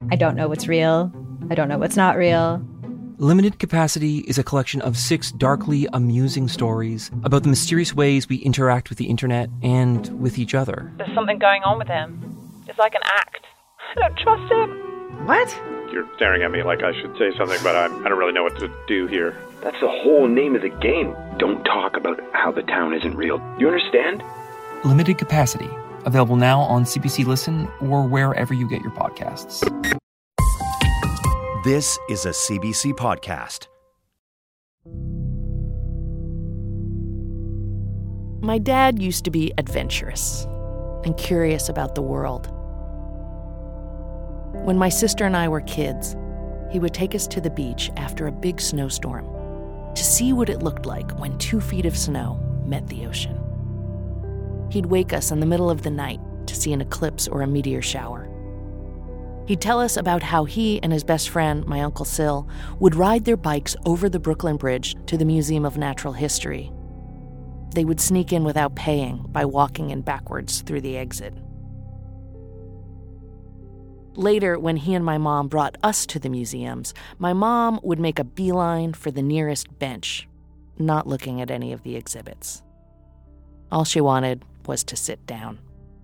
I don't know what's real. I don't know what's not real. Limited Capacity is a collection of 6 darkly amusing stories about the mysterious ways we interact with the internet and with each other. There's something going on with him. It's like an act. I don't trust him. What? You're staring at me like I should say something, but I don't really know what to do here. That's the whole name of the game. Don't talk about how the town isn't real. You understand? Limited Capacity, available now on CBC Listen or wherever you get your podcasts. This is a CBC podcast. My dad used to be adventurous and curious about the world. When my sister and I were kids, he would take us to the beach after a big snowstorm to see what it looked like when 2 feet of snow met the ocean. He'd wake us in the middle of the night to see an eclipse or a meteor shower. He'd tell us about how he and his best friend, my Uncle Sil, would ride their bikes over the Brooklyn Bridge to the Museum of Natural History. They would sneak in without paying by walking in backwards through the exit. Later, when he and my mom brought us to the museums, my mom would make a beeline for the nearest bench, not looking at any of the exhibits. All she wanted was to sit down.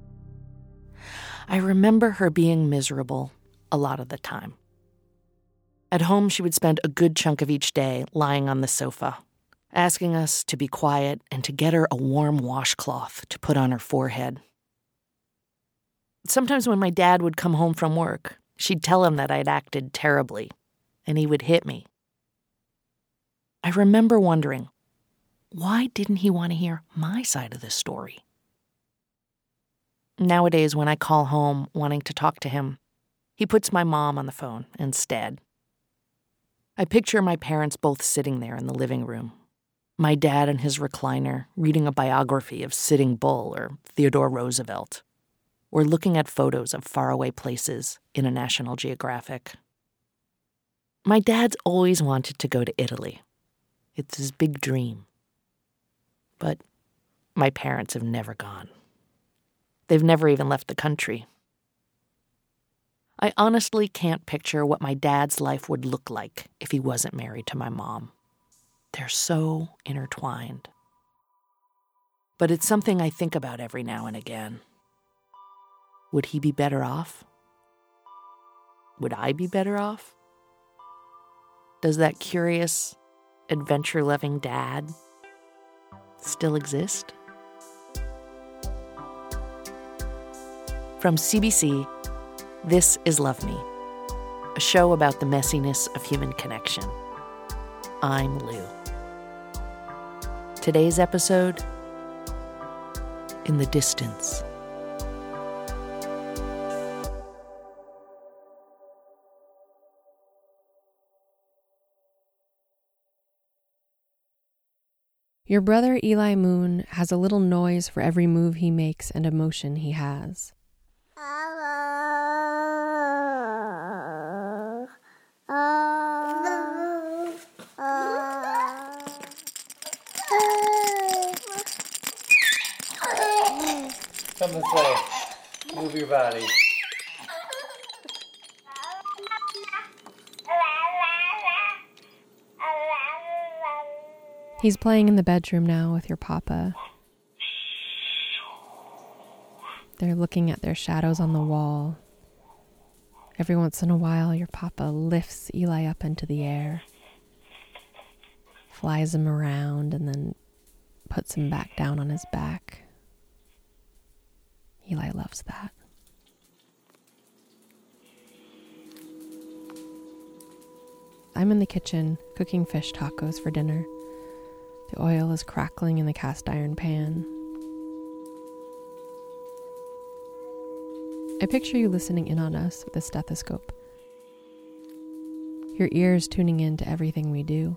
I remember her being miserable a lot of the time. At home, she would spend a good chunk of each day lying on the sofa, asking us to be quiet and to get her a warm washcloth to put on her forehead. Sometimes when my dad would come home from work, she'd tell him that I'd acted terribly, and he would hit me. I remember wondering, why didn't he want to hear my side of the story? Nowadays, when I call home wanting to talk to him, he puts my mom on the phone instead. I picture my parents both sitting there in the living room, my dad in his recliner reading a biography of Sitting Bull or Theodore Roosevelt, or looking at photos of faraway places in a National Geographic. My dad's always wanted to go to Italy. It's his big dream. But my parents have never gone. They've never even left the country. I honestly can't picture what my dad's life would look like if he wasn't married to my mom. They're so intertwined. But it's something I think about every now and again. Would he be better off? Would I be better off? Does that curious, adventure-loving dad still exist? From CBC, this is Love Me, a show about the messiness of human connection. I'm Lou. Today's episode, In the Distance. Your brother Eli Moon has a little noise for every move he makes and emotion he has. Come this way. Move your body. He's playing in the bedroom now with your papa. They're looking at their shadows on the wall. Every once in a while, your papa lifts Eli up into the air, flies him around, and then puts him back down on his back. Eli loves that. I'm in the kitchen cooking fish tacos for dinner. The oil is crackling in the cast iron pan. I picture you listening in on us with a stethoscope. Your ears tuning in to everything we do.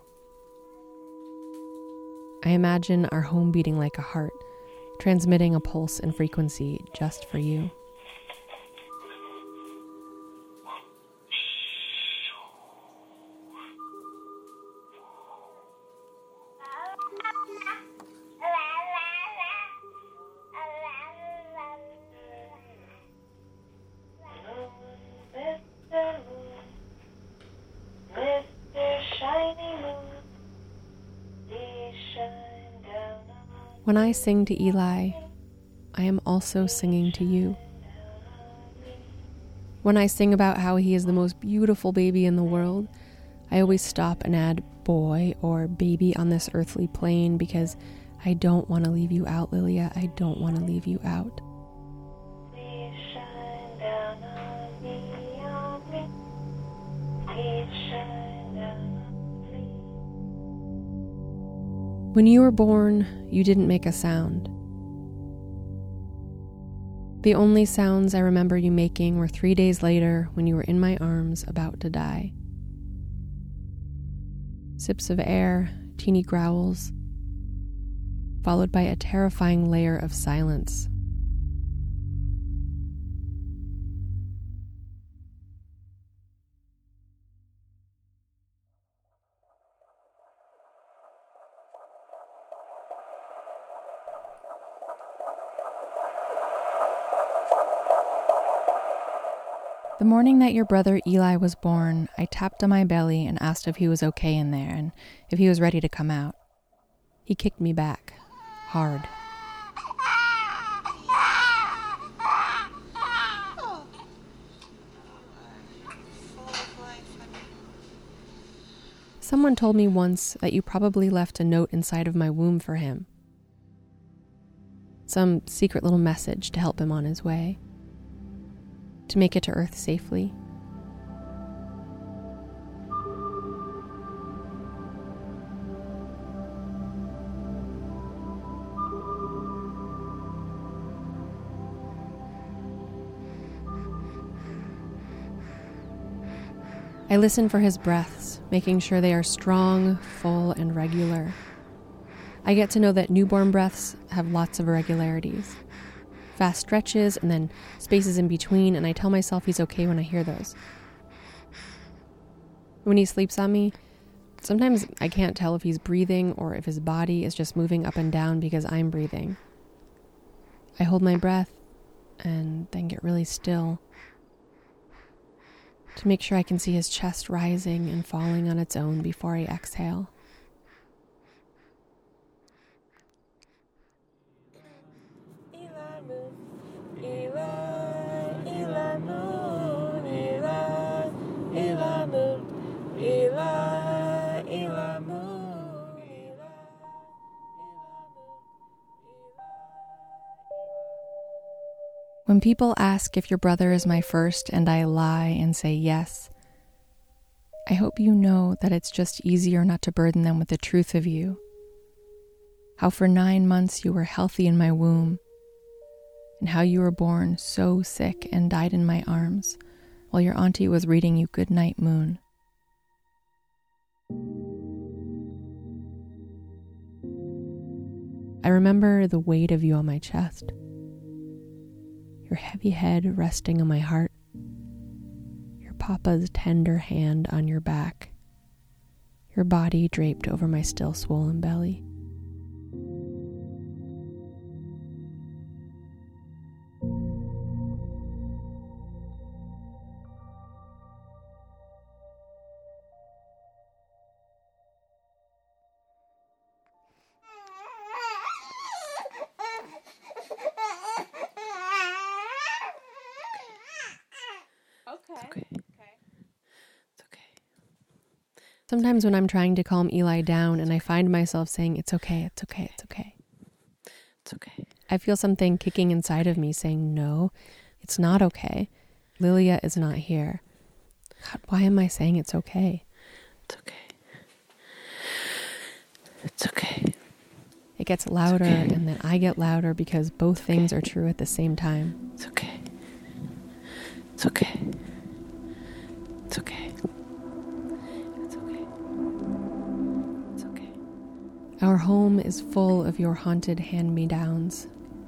I imagine our home beating like a heart, transmitting a pulse and frequency just for you. When I sing to Eli, I am also singing to you. When I sing about how he is the most beautiful baby in the world, I always stop and add boy or baby on this earthly plane because I don't want to leave you out, Lilia. I don't want to leave you out. When you were born, you didn't make a sound. The only sounds I remember you making were 3 days later when you were in my arms about to die. Sips of air, teeny growls, followed by a terrifying layer of silence. The morning that your brother Eli was born, I tapped on my belly and asked if he was okay in there and if he was ready to come out. He kicked me back, hard. Someone told me once that you probably left a note inside of my womb for him. Some secret little message to help him on his way. To make it to Earth safely. I listen for his breaths, making sure they are strong, full, and regular. I get to know that newborn breaths have lots of irregularities. Fast stretches and then spaces in between, and I tell myself he's okay when I hear those. When he sleeps on me, sometimes I can't tell if he's breathing or if his body is just moving up and down because I'm breathing. I hold my breath and then get really still to make sure I can see his chest rising and falling on its own before I exhale. When people ask if your brother is my first and I lie and say yes, I hope you know that it's just easier not to burden them with the truth of you. How for 9 months you were healthy in my womb, and how you were born so sick and died in my arms while your auntie was reading you Goodnight Moon. I remember the weight of you on my chest, your heavy head resting on my heart, your papa's tender hand on your back, your body draped over my still swollen belly. Sometimes when I'm trying to calm Eli down and I find myself saying, it's okay, it's okay, it's okay. It's okay. I feel something kicking inside of me saying, no, it's not okay. Lilia is not here. God, why am I saying it's okay? It's okay. It's okay. It gets louder and then I get louder because both things are true at the same time. It's okay. It's okay. It's okay. Our home is full of your haunted hand-me-downs.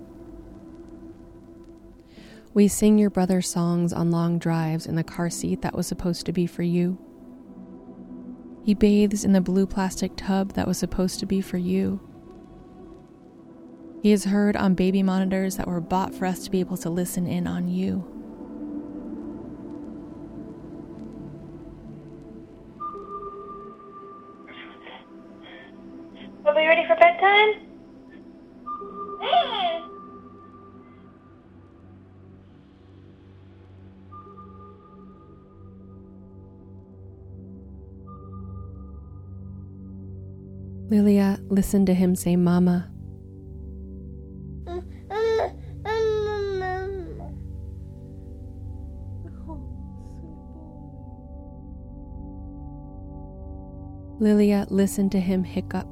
We sing your brother's songs on long drives in the car seat that was supposed to be for you. He bathes in the blue plastic tub that was supposed to be for you. He is heard on baby monitors that were bought for us to be able to listen in on you. Are we ready for bedtime? Lilia listened to him say mama. Lilia listened to him hiccup.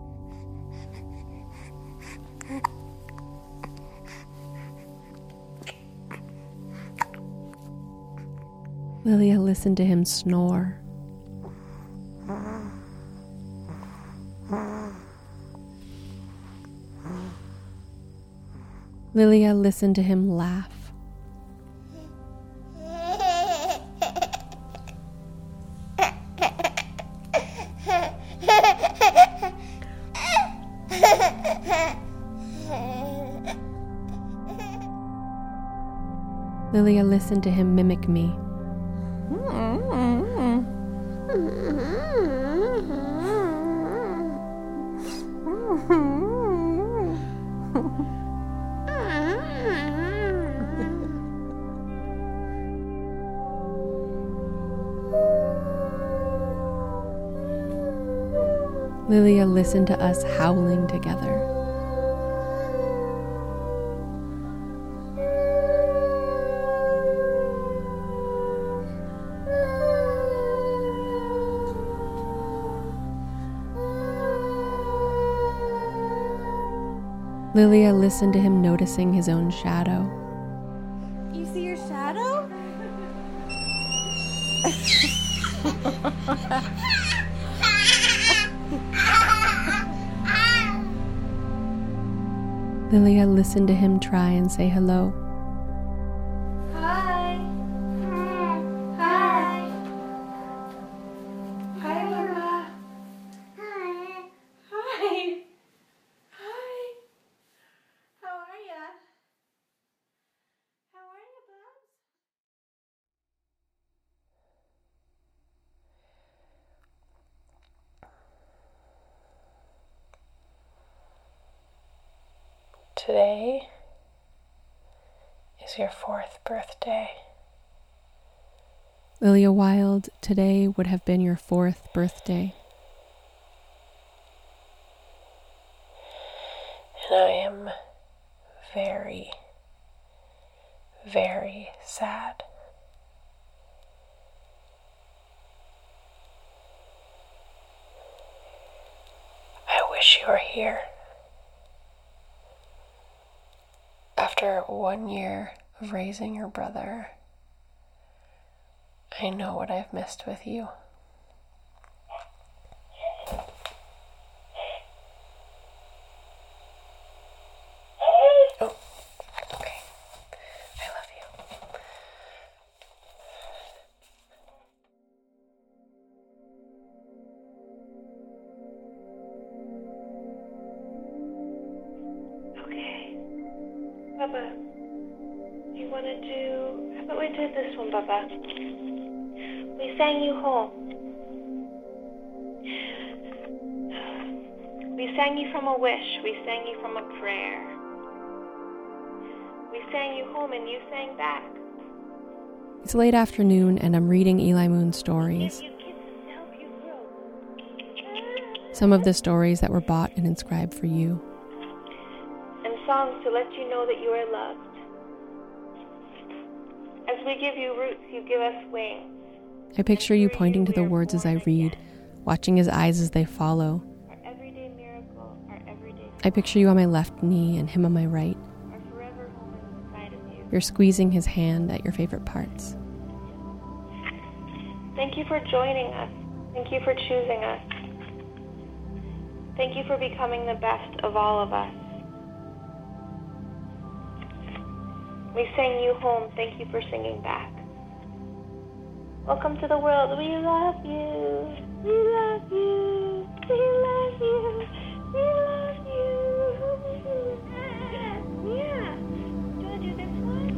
Lilia listened to him snore. Lilia listened to him laugh. Lilia listened to him mimic me. Lilia listened to us howling together. Lilia listened to him noticing his own shadow. You see your shadow? Lilia listened to him try and say hello. Hi. Hi. Hi, Laura. Hi. Hi. Hi. How are ya? How are you, Bubs? Today is your 4th birthday. Lilia Wild, today would have been your 4th birthday. And I am very, very sad. I wish you were here. After 1 year of raising your brother, I know what I've missed with you. Oh, okay. I love you. Okay. Bubba, you want to do... How about we do this one, Bubba? We sang you home. We sang you from a wish. We sang you from a prayer. We sang you home and you sang back. It's late afternoon and I'm reading Eli Moon stories. Some of the stories that were bought and inscribed for you. And songs to let you know that you are loved. As we give you roots, you give us wings. I picture you pointing to the words as I read, watching his eyes as they follow. Our everyday miracle, our everyday... I picture you on my left knee and him on my right. Our forever home inside of you. You're squeezing his hand at your favorite parts. Thank you for joining us. Thank you for choosing us. Thank you for becoming the best of all of us. We sang you home. Thank you for singing back. Welcome to the world. We love you. We love you. We love you. We love you. Yeah. Do you want to do this one?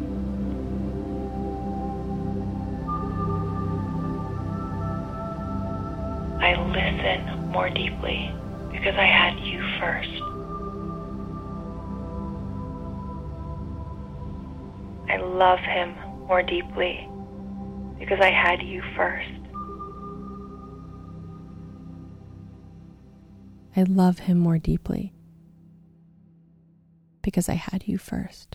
I listen more deeply because I had you first. I love him more deeply because I had you first. I love him more deeply. Because I had you first.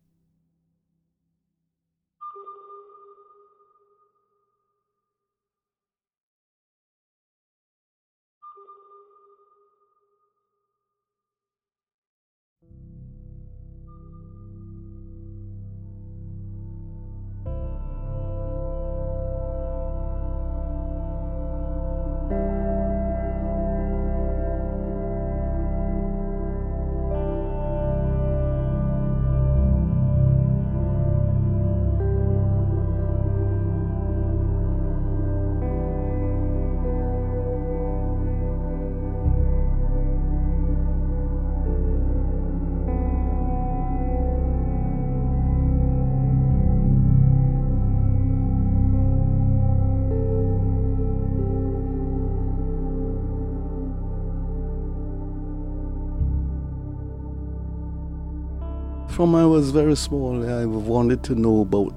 From I was very small, I wanted to know about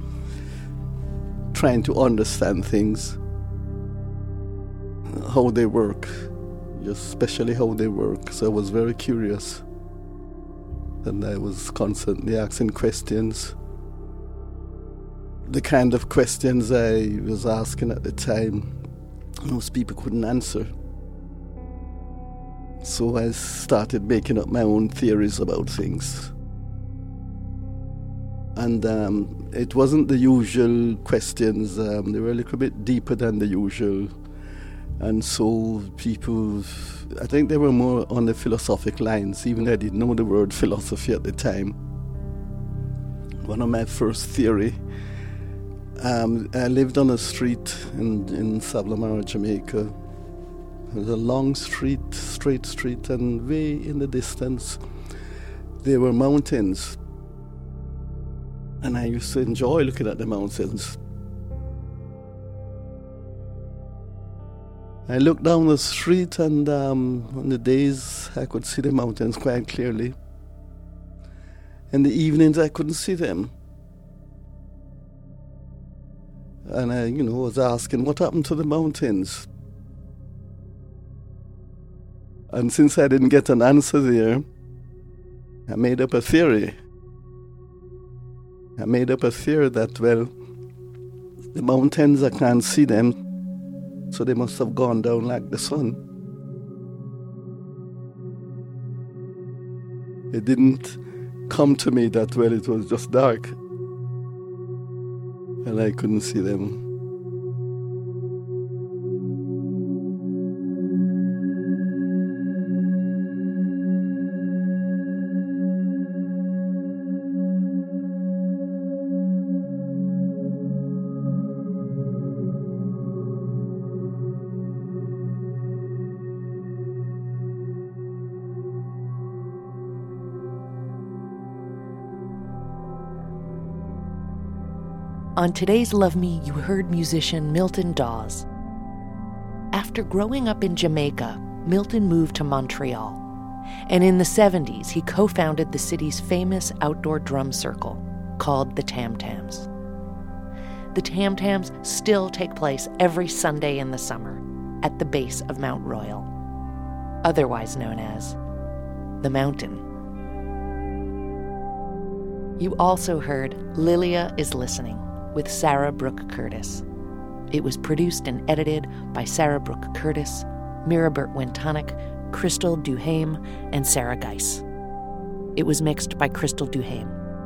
trying to understand things, how they work, especially how they work. So I was very curious, and I was constantly asking questions. The kind of questions I was asking at the time, most people couldn't answer. So I started making up my own theories about things. And it wasn't the usual questions. They were a little bit deeper than the usual. And so people, I think they were more on the philosophic lines, even though I didn't know the word philosophy at the time. One of my first theory, I lived on a street in Savlamara, Jamaica. It was a long street, straight street, and way in the distance, there were mountains. And I used to enjoy looking at the mountains. I looked down the street, and on the days I could see the mountains quite clearly. In the evenings I couldn't see them. And I, was asking, what happened to the mountains? And since I didn't get an answer there, I made up a theory. I made up a theory that, the mountains, I can't see them, so they must have gone down like the sun. It didn't come to me that, it was just dark, and I couldn't see them. On today's Love Me, you heard musician Milton Dawes. After growing up in Jamaica, Milton moved to Montreal. And in the 70s, he co-founded the city's famous outdoor drum circle called the Tam Tams. The Tam Tams still take place every Sunday in the summer at the base of Mount Royal, otherwise known as the Mountain. You also heard Lilia is Listening with Sarah Brooke Curtis. It was produced and edited by Sarah Brooke Curtis, Mirabert Wintonic, Crystal Duhame, and Sarah Geiss. It was mixed by Crystal Duhame.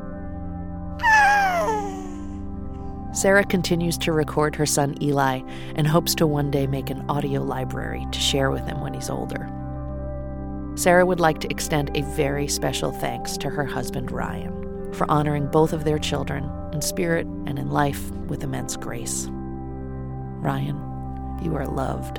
Sarah continues to record her son Eli and hopes to one day make an audio library to share with him when he's older. Sarah would like to extend a very special thanks to her husband Ryan for honoring both of their children in spirit and in life with immense grace. Ryan, you are loved.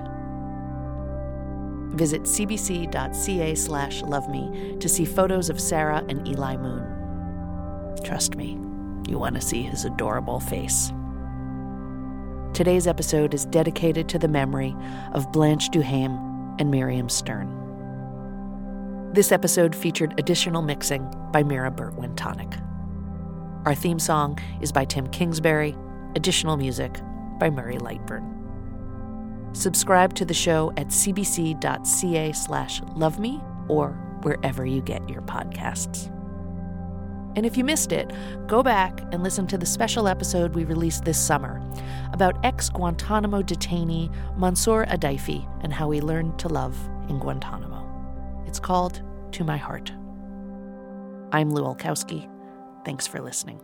Visit cbc.ca/loveme to see photos of Sarah and Eli Moon. Trust me, you want to see his adorable face. Today's episode is dedicated to the memory of Blanche Duhame and Miriam Stern. This episode featured additional mixing by Mirabert Wintonic. Our theme song is by Tim Kingsbury, additional music by Murray Lightburn. Subscribe to the show at cbc.ca/loveme or wherever you get your podcasts. And if you missed it, go back and listen to the special episode we released this summer about ex-Guantanamo detainee Mansour Adaifi and how he learned to love in Guantanamo. It's called To My Heart. I'm Lou Olkowski. Thanks for listening.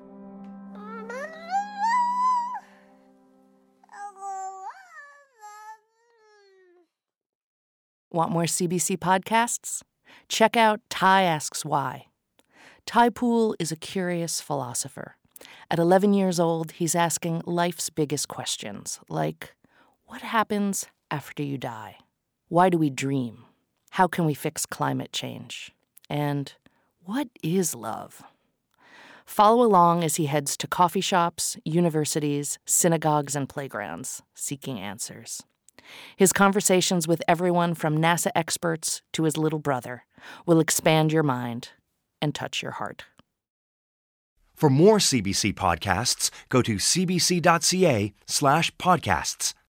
Want more CBC podcasts? Check out Ty Asks Why. Ty Poole is a curious philosopher. At 11 years old, he's asking life's biggest questions, like, what happens after you die? Why do we dream? How can we fix climate change? And what is love? Follow along as he heads to coffee shops, universities, synagogues, and playgrounds, seeking answers. His conversations with everyone from NASA experts to his little brother will expand your mind and touch your heart. For more CBC podcasts, go to cbc.ca/podcasts.